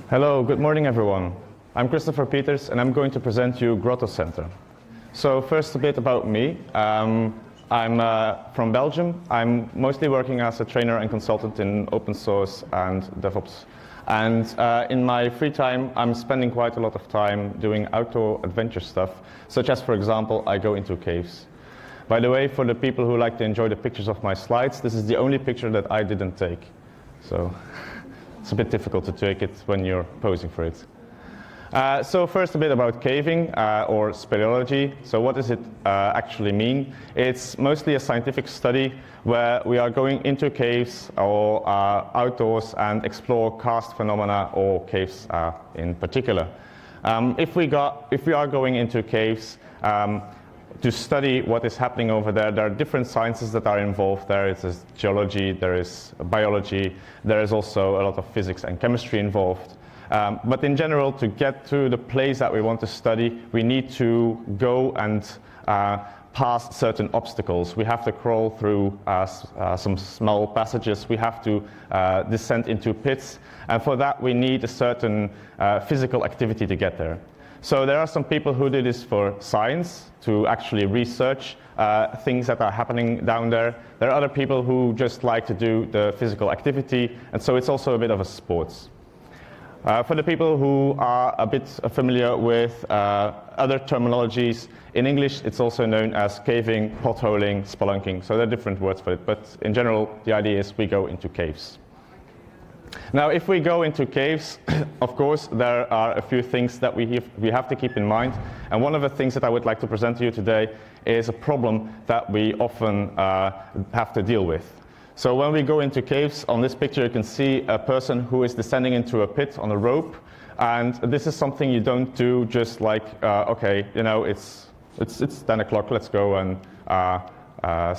Hello, good morning everyone. I'm Christopher Peters and I'm going to present you Grotto Center. So first a bit about me. I'm from Belgium. I'm mostly working as a trainer and consultant in open source and DevOps. And in my free time, I'm spending quite a lot of time doing outdoor adventure stuff, such as, for example, I go into caves. By the way, for the people who like to enjoy the pictures of my slides, this is the only picture that I didn't take. So it's a bit difficult to take it when you're posing for it. So first a bit about caving or speleology. So what does it actually mean? It's mostly a scientific study where we are going into caves or outdoors and explore karst phenomena or caves in particular. If we are going into caves to study what is happening over there, there are different sciences that are involved. There is geology, there is biology, there is also a lot of physics and chemistry involved. But in general, to get to the place that we want to study, we need to go and pass certain obstacles. We have to crawl through some small passages. We have to descend into pits. And for that, we need a certain physical activity to get there. So there are some people who do this for science, to actually research things that are happening down there. There are other people who just like to do the physical activity, and so it's also a bit of a sports. For the people who are a bit familiar with other terminologies, in English it's also known as caving, potholing, spelunking, so there are different words for it, but in general the idea is we go into caves. Now if we go into caves, of course there are a few things that we have to keep in mind, and one of the things that I would like to present to you today is a problem that we often have to deal with. So when we go into caves, on this picture you can see a person who is descending into a pit on a rope, and this is something you don't do just like, okay, you know, it's 10 o'clock, let's go and